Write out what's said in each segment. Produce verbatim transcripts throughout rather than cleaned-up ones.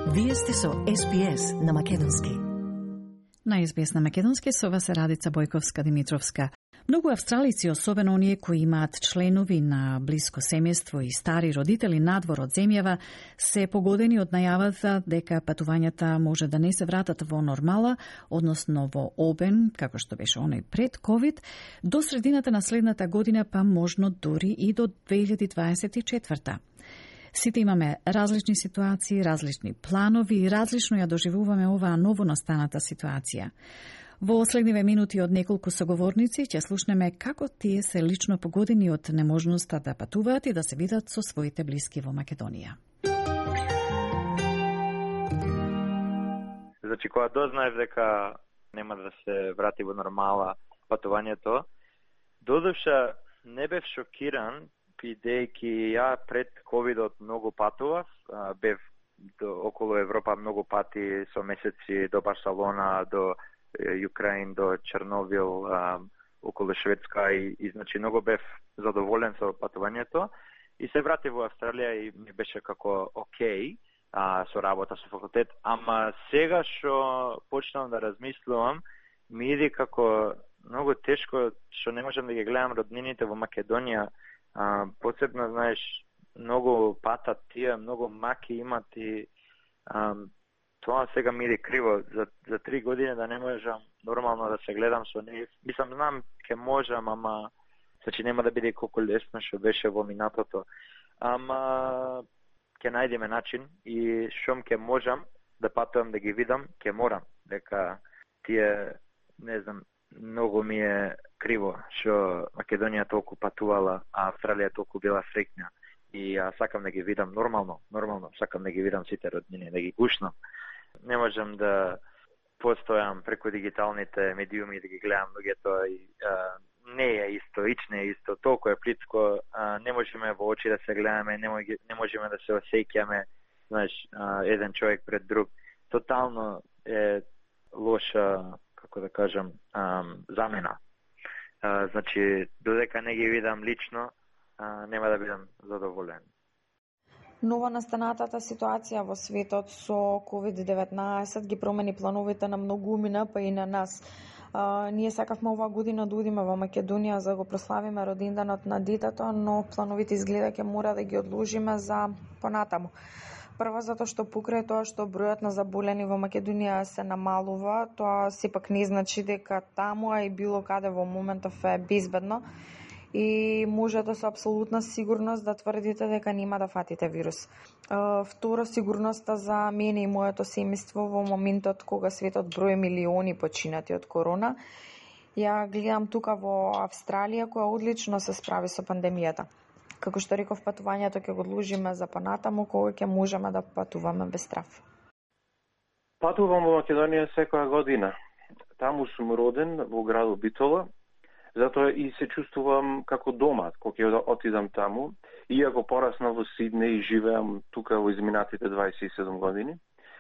Вие сте со Ес Би Ес на Македонски. На Ес Би Ес на Македонски со вас е Радица Бојковска-Димитровска. Многу австралици, особено оние кои имаат членови на блиско семејство и стари родители надвор од земјава, се погодени од најавата дека патувањата може да не се вратат во нормала, односно во обем, како што беше оној пред ковид, до средината на следната година, па можно дури и до две илјади дваесет и четврта. Сите имаме различни ситуации, различни планови и различно ја доживуваме оваа ново настаната ситуација. Во следниве минути од неколку соговорници ќе слушнеме како тие се лично погодени од неможноста да патуваат и да се видат со своите блиски во Македонија. Значи, кога дознаев дека нема да се врати во нормала патувањето, додуша не бев шокиран, бидејќи ја пред ковидот многу патував, бев до, околу Европа многу пати со месеци до Барселона, до Украин, до Черновил, околу Шведска и, и значи многу бев задоволен со патувањето и се вратив во Австралија и ми беше како окей а, со работа со факултет, ама сега што почнам да размислувам, ми иде како многу тешко што не можам да ги гледам роднините во Македонија. А, посебно, знаеш, многу патат тие, многу маки имат и а, тоа сега ми иде криво. За, за три години да не можам нормално да се гледам со нив. Мислам, знам, ке можам, ама значи нема да биде колку лесно што беше во минатото. Ама ќе најдеме начин и шом ке можам да патувам да ги видам, ке морам. Дека тие, не знам, многу ми е криво што Македонија толку патувала, а Австралија толку била среќна. И ја сакам да ги видам нормално, нормално, сакам да ги видам сите роднини, да ги гушнам. Не можам да постојам преку дигиталните медиуми да ги гледам луѓето и а, не е исто, ич не е исто, толку е плитко, а, не можеме во очи да се гледаме, не, може, не можеме да се осеќаме, знаеш, а, еден човек пред друг. Тотално е лоша, како да кажам, а, замена. А, значи, додека не ги видам лично, а, нема да бидам задоволен. Нова настанатата ситуација во светот со ковид деветнаесет ги промени плановите на многумина, па и на нас. А, ние сакавме оваа година да одиме во Македонија за да го прославиме роденденот на детето, но плановите изгледа ќе мора да ги одложиме за понатаму. Прво затоа што покрај тоа што бројот на заболени во Македонија се намалува, тоа сепак не значи дека таму а и било каде во моментов е безбедно и можете со апсолутна сигурност да тврдите дека нема да фатите вирус. Второ, сигурноста за мене и моето семејство во моментот кога светот брои милиони починати од корона. Ја гледам тука во Австралија која одлично се справи со пандемијата. Како што реков, патувањето ќе го одложиме за понатаму кога ќе можеме да патуваме без страв. Патувам во Македонија секоја година. Таму сум роден во градот Битола. Затоа и се чувствувам како дома кога ќе отидам таму, иако пораснав во Сиднеј и живеам тука во изминатите дваесет и седум години.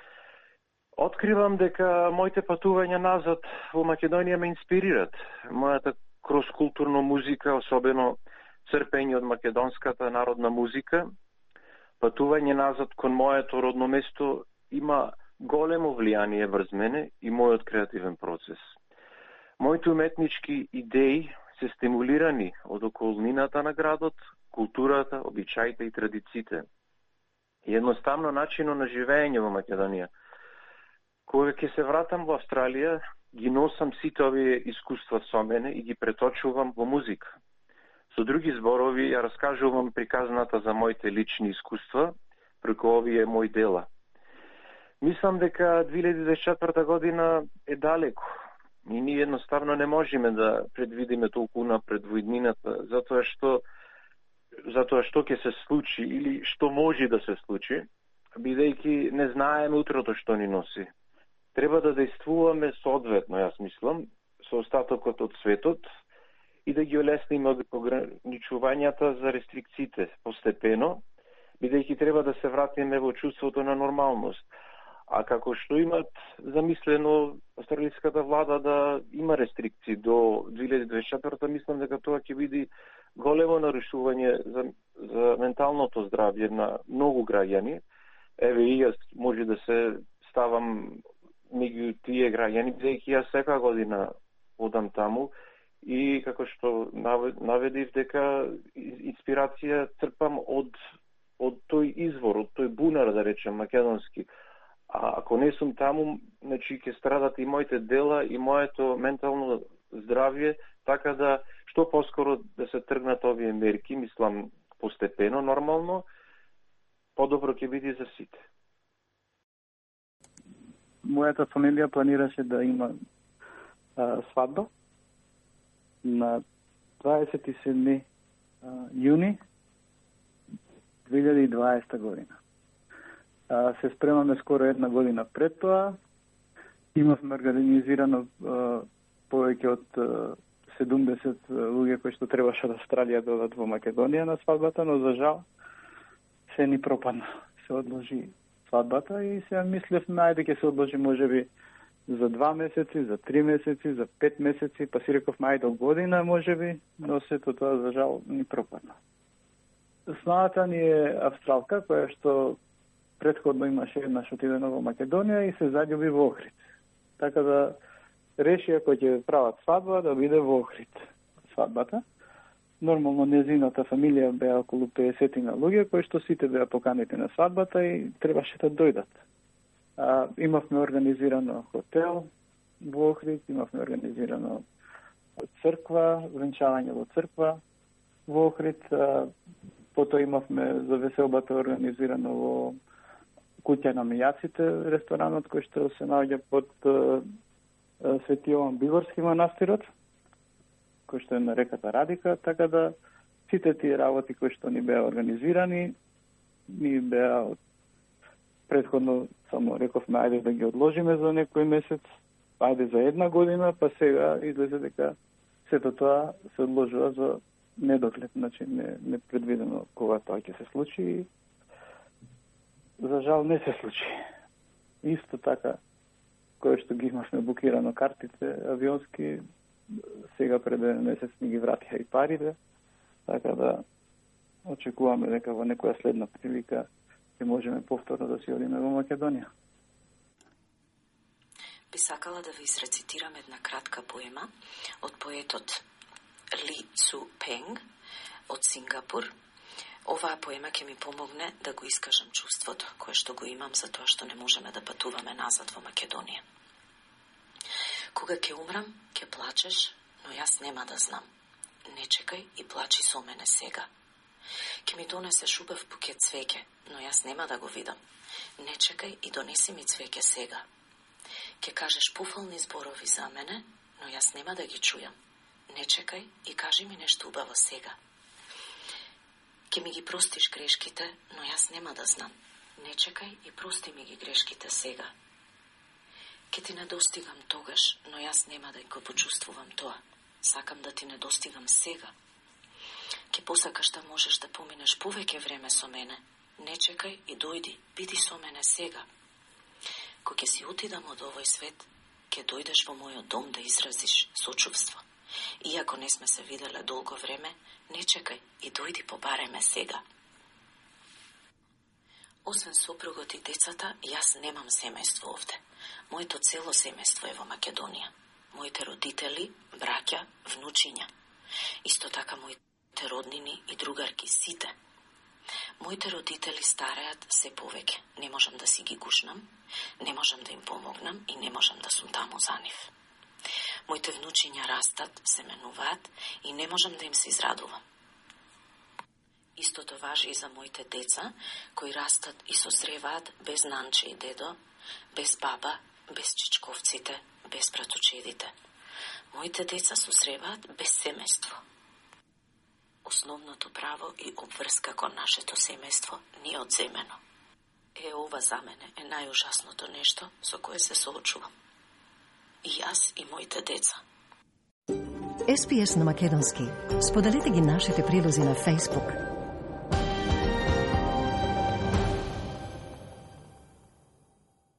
Откривам дека моите патувања назад во Македонија ме инспирират. Мојата кроскултурна музика, особено црпење од македонската народна музика, патување назад кон моето родно место има големо влијание врз мене и мојот креативен процес. Моите уметнички идеи се стимулирани од околнината на градот, културата, обичаите и традициите. И едноставно начинот на живење во Македонија. Кога ќе се вратам во Австралија, ги носам сите овие искуства со мене и ги преточувам во музика. Со други зборови, ја раскажувам приказната за моите лични искуства преку овие мои дела. Мислам дека две илјади дваесет и четврта година е далеко и ние едноставно не можеме да предвидиме толку напред во иднината, затоа што затоа што ќе се случи или што може да се случи, бидејќи не знаеме утрото што ни носи. Треба да действуваме соодветно, јас мислам, со остатокот од светот, и да ги олесниме од ограничувањата за рестрикциите постепено, бидејќи треба да се вратиме во чувството на нормалност. А како што имат замислено австралиската влада да има рестрикции до две илјади дваесет и четврта, мислам дека тоа ќе биде големо нарушување за, за менталното здравје на многу граѓани, еве и јас може да се ставам меѓу тие граѓани, бидејќи јас секоја година одам таму и како што наведив дека инспирација црпам од од тој извор, од тој бунар, да речем, македонски. А ако не сум таму, значи ќе страдат и моите дела и моето ментално здравје, така да што поскоро да се тргнат овие мерки, мислам постепено, нормално, подобро ќе биде за сите. Мојата фамилија планираше да има а, свадба на дваесет и седми јуни две илјади и дваесета година. А, се спремаме скоро една година пред тоа. Имавме организирано а, повеќе од а, седумдесет луѓе кои што требаше од Австралија да одат во Македонија на свадбата, но за жал се ни пропадна. Се одложи свадбата и сега мислевме, ајде ќе се одложи можеби за два месеци, за три месеци, за пет месеци, па си рековме ајде година можеби, но сето тоа за жал ни пропадна. Снаата ни е австралка, која што претходно имаше еднаш отидено во Македонија и се заљуби во Охрид. Така да реши ако ќе прават свадба да биде во Охрид свадбата. Нормално незината фамилија беа околу пеесет на луѓе кои што сите беа поканети на свадбата и требаше да дојдат. А, имавме организирано хотел во Охрид, имавме организирано црква, венчавање во црква во Охрид. А, потоа имавме за веселбата организирано во куќа на мијаците, ресторанот кој што се наоѓа под а, Свети Јован Биворски манастирот, кој што е на реката Радика, така да сите тие работи кои што ни беа организирани, ни беа предходно само рековме ајде да ги одложиме за некој месец, ајде за една година, па сега излезе дека сето тоа се одложува за недоглед, значи не, не предвидено кога тоа ќе се случи и за жал не се случи. Исто така, кој што ги имавме букирано картите авионски, сега пред еден месец ни ги вратиха и парите, така да очекуваме дека во некоја следна прилика ќе можеме повторно да си одиме во Македонија. Би сакала да ви изрецитирам една кратка поема од поетот Ли Цу Пенг од Сингапур. Оваа поема ќе ми помогне да го искажам чувството кое што го имам за тоа што не можеме да патуваме назад во Македонија. Кога ќе умрам, ќе плачеш, но јас нема да знам. Не чекај и плачи со мене сега. Ќе ми донесеш убав букет цвеќе, но јас нема да го видам. Не чекај и донеси ми цвеќе сега. Ќе кажеш пуфални зборови за мене, но јас нема да ги чујам. Не чекај и кажи ми нешто убаво сега. Ќе ми ги простиш грешките, но јас нема да знам. Не чекај и прости ми ги грешките сега. Ке ти недостигам тогаш, но јас нема да го почувствувам тоа. Сакам да ти недостигам сега. Ке посакаш да можеш да поминеш повеќе време со мене. Не чекај и дојди, биди со мене сега. Кога ќе си отидам од овој свет, ке дојдеш во мојот дом да изразиш сочувство. Иако не сме се виделе долго време, не чекај и дојди побареме сега. Освен сопругот и децата, јас немам семејство овде. Моето цело семејство е во Македонија. Моите родители, браќа, внучиња. Исто така моите роднини и другарки сите. Моите родители стареат се повеќе. Не можам да си ги гушнам, не можам да им помогнам и не можам да сум таму за нив. Моите внучиња растат, се менуваат и не можам да им се израдувам. Истото важи и за моите деца, кои растат и созреваат без нанче и дедо, без баба, без чичковците, без братучедите. Моите деца созреваат без семејство. Основното право и обврска кон нашето семејство ни е одземено. Е, ова за мене е најужасното нешто со кое се соочувам. И јас и моите деца. Ес Би Ес на македонски. Споделете ги нашите прилози на Facebook.